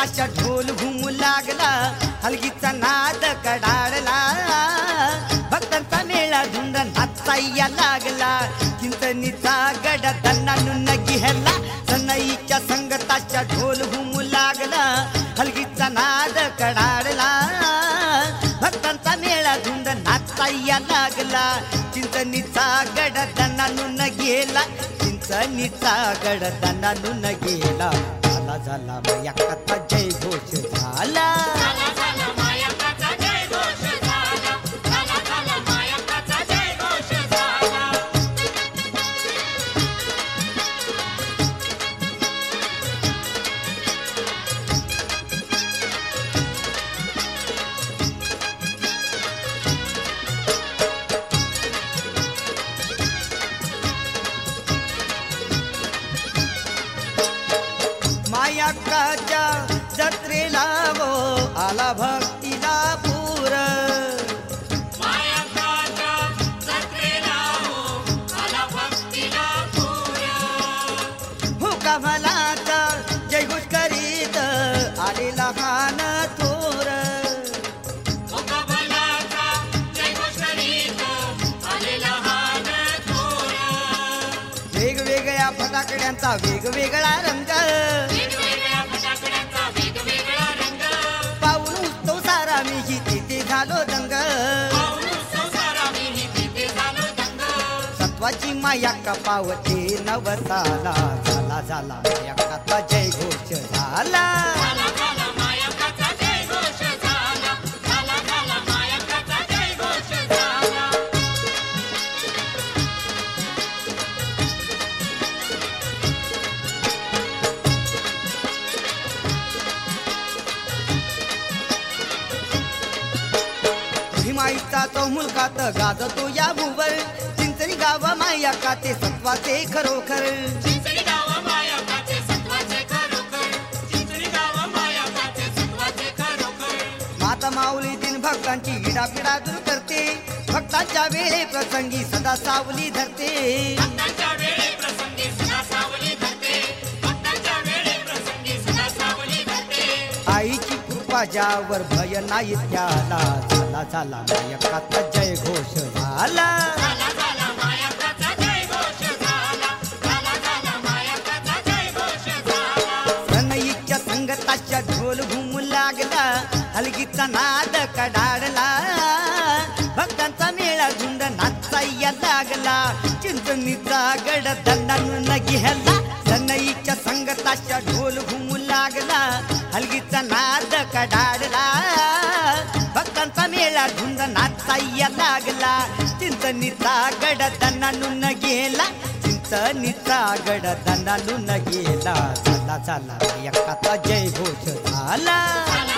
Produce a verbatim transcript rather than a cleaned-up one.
संगताच्या ढोल घुमू लागला, हलगीचा नाद कडाडला, भक्तांचा मेळा धुंद नाचायला लागला, चिंचणीचा गड दन्नानून घ्यायला, सनईच्या संगताच्या ढोल घुमू लागला, हलगीचा नाद कडाडला, भक्तांचा मेळा धुंद नाचायला लागला, चिंचणीचा गड दन्नानून गेला, चिंचणीचा गड दन्नानून गेला, झाला झाला मायक्काचा जय घोष झाला, झाला झाला मायक्काचा जय घोष झाला, झाला झाला मायक्काचा जय घोष झाला. मायक्काच्या जत्रेला वो आला भक्तीला पूर, मायक्काच्या जत्रेला हो आला भक्तीला पूर, हुका भलाचा जय घोष करीत आले लहान थोर, मुका भलाचा जय घोष करीत आले लहान थोर, वेगवेगळ्या फटाकड्यांचा वेगवेगळा रंग, वेगवेगळ्या फटाकड्यांचा वेगवेगळा रंग, पाऊल उत्सव सारा मीही तिथे झालो दंग, पाहून संसारा मीही तिथे झालो दंग, सत्वाची मायक्का पावते नवसाला, झाला झाला मायक्काचा जय घोष झाला, झाला झाला मायक्काचा जय घोष झाला, झाला झाला मायक्काचा जय घोष झाला. भीमाईचा तो मुलकात गाजतो या भुवर, चिंचणी गाव मायक्का ते सत्वाचे खरोखर, चिंचणी गाव मायक्काचे सत्वाचे खरोखर, चिंचणी गाव मायक्काचे सत्वाचे खरोखर, माता माऊली दिन भक्तांची इडापिडा दूर करते, भक्तांच्या वेळे प्रसंगी सदा सावली धरते, भक्तांच्या वेळे प्रसंगी सदा सावली धरते, भक्तांच्या वेळे प्रसंगी सदा सावली धरते, आईची कृपा ज्यावर भय नाही त्याला, झाला झाला मायक्काचा जय घोष झाला, झाला झाला मायक्काचा जय घोष झाला, झाला झाला मायक्काचा जय घोष झाला. सनईच्या संगताच्या ढोल घुमू लागला, हलगीचा नाद कडाडला, भक्तांचा मेळा झुंड नाचायला लागला, चिंचणीचा गड दंडानून घ्यायला, सनईच्या संगताच्या ढोल घुमू लागला, हलगीचा नाद कडाडला, भक्तांचा मेळा झुंड नाचायला लागला, चिंचणीचा गड दंडानून गेला, चिंचणीचा गड दंडानून गेला, झाला झाला मायक्काचा जय घोष झाला. झाला